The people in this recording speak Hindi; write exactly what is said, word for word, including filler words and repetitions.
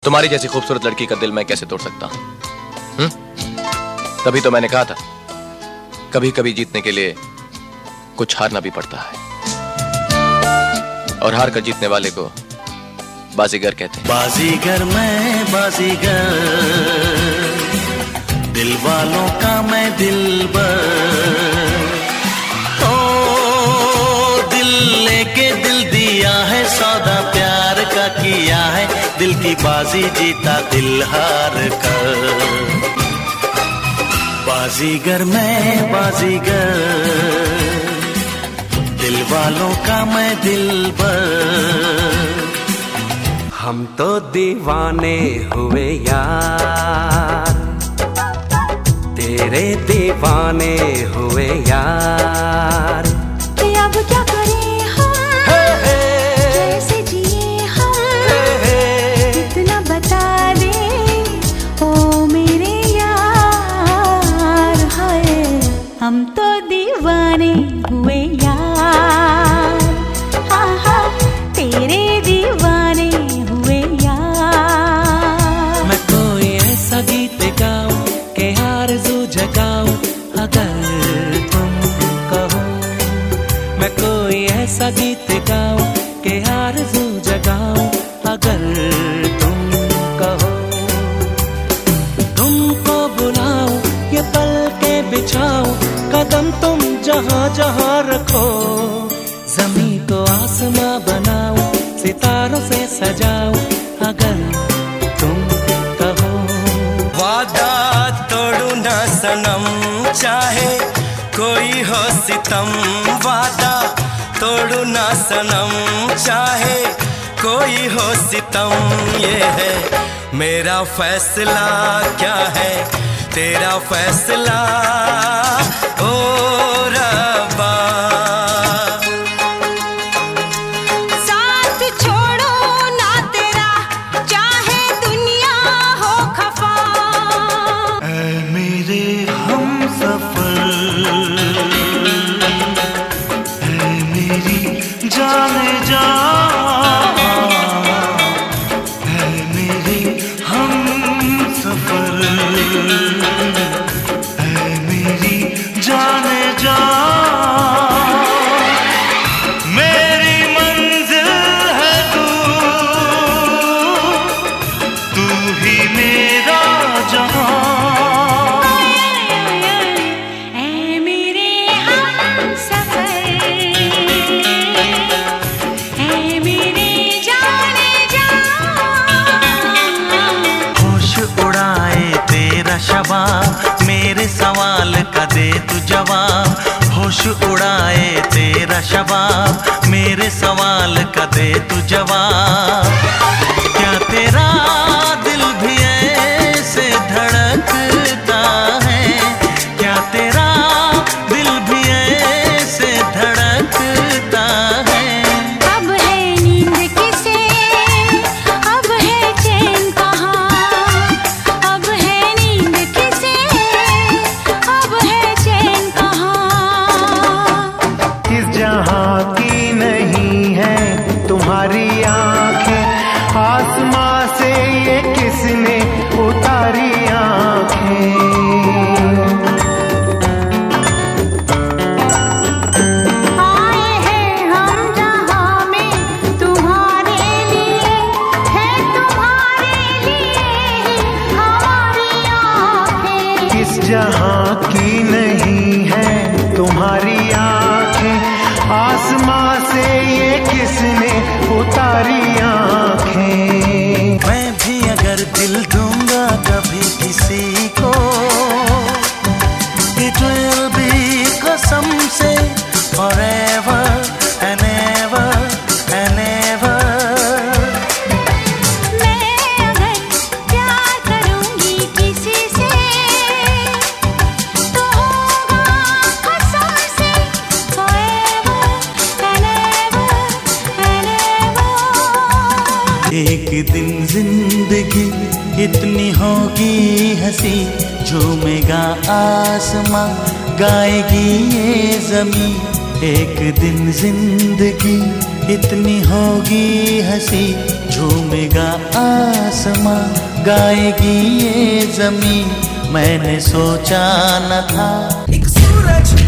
तुम्हारी जैसी खूबसूरत लड़की का दिल मैं कैसे तोड़ सकता हूं? हम्म? तभी तो मैंने कहा था, कभी कभी जीतने के लिए कुछ हारना भी पड़ता है, और हार कर जीतने वाले को बाजीगर कहते हैं। बाजीगर मैं बाजीगर, दिल वालों का मैं दिलबर, ओ दिल लेके दिल दिया है, सौदा प्यार का किया है, दिल की बाजी जीता दिल हार कर। बाजीगर मैं बाजीगर, दिल वालों का मैं दिलबर। हम तो दीवाने हुए यार, तेरे दीवाने हुए यार। कि अब क्या करें हम, हे हे, कैसे जिए हम, हे हे, इतना बता दे ओ मेरे यार। हाय हम तो दीवाने हुए यार, हाँ हाँ तेरे दीवाने हुए यार। मैं कोई ऐसा गीत गाऊं के आरज़ू जगाऊं अगर तुम कहो, मैं कोई ऐसा गीत गाऊं के आरज़ू जगाऊं अगर तुम कहो। तुमको बुलाऊं ये पल के बिछाऊं, कदम तुम जहां जहां रखो, जमीन को आसमां बनाऊं, सितारों से सजाऊं अगर तुम कहो। वादा तोड़ू ना सनम, चाहे कोई हो सितम, वादा तोड़ू ना सनम, चाहे कोई हो सितम। ये है मेरा फैसला, क्या है तेरा फैसला ओ रब्बा। साथ छोड़ो ना तेरा, चाहे दुनिया हो खफा। ऐ मेरे हम सफर, ऐ मेरी जाने जा, ऐ मेरे हम सफर, ऐ मेरी जाने जा। मेरी मंजिल है तू, तू ही मेरा जहां। ऐ मेरे हमसफर, ऐ मेरे जाने जा। होश उड़ाए तेरा शबाब, मेरे सवाल का दे तू जवाब। होश उड़ाए तेरा शबाब, मेरे सवाल का दे तू जवाब। क्या तेरा दिल भी ऐसे धड़कता है, क्या तेरा दिल भी ऐसे धड़कता है। अब है नींद किसे, अब है चैन कहाँ, अब है नींद किसे, अब है चैन कहाँ। इस जहां की नहीं है तुम्हारी आंखें, आसमां से ये किसने उतारी आंखें। आए हैं हम जहां में तुम्हारे लिए, है तुम्हारे लिए हमारी आँखें। इस जहां की नहीं है तुम्हारी आंखें, आसमां से ये किसने उतारी आंखें। मैं भी अगर दिल दूंगा कभी किसी को, it will be कसम से forever and ever and ever। मैं अगर प्यार करूंगी किसी से, तो होगा कसम से forever and ever and ever। एक दिन जिंदगी इतनी होगी हंसी, झूमेगा आसमां, गाएगी ये जमीन। एक दिन जिंदगी इतनी होगी हंसी झूमेगा आसमां, गाएगी ये जमीन, मैंने सोचा न था। एक सूरज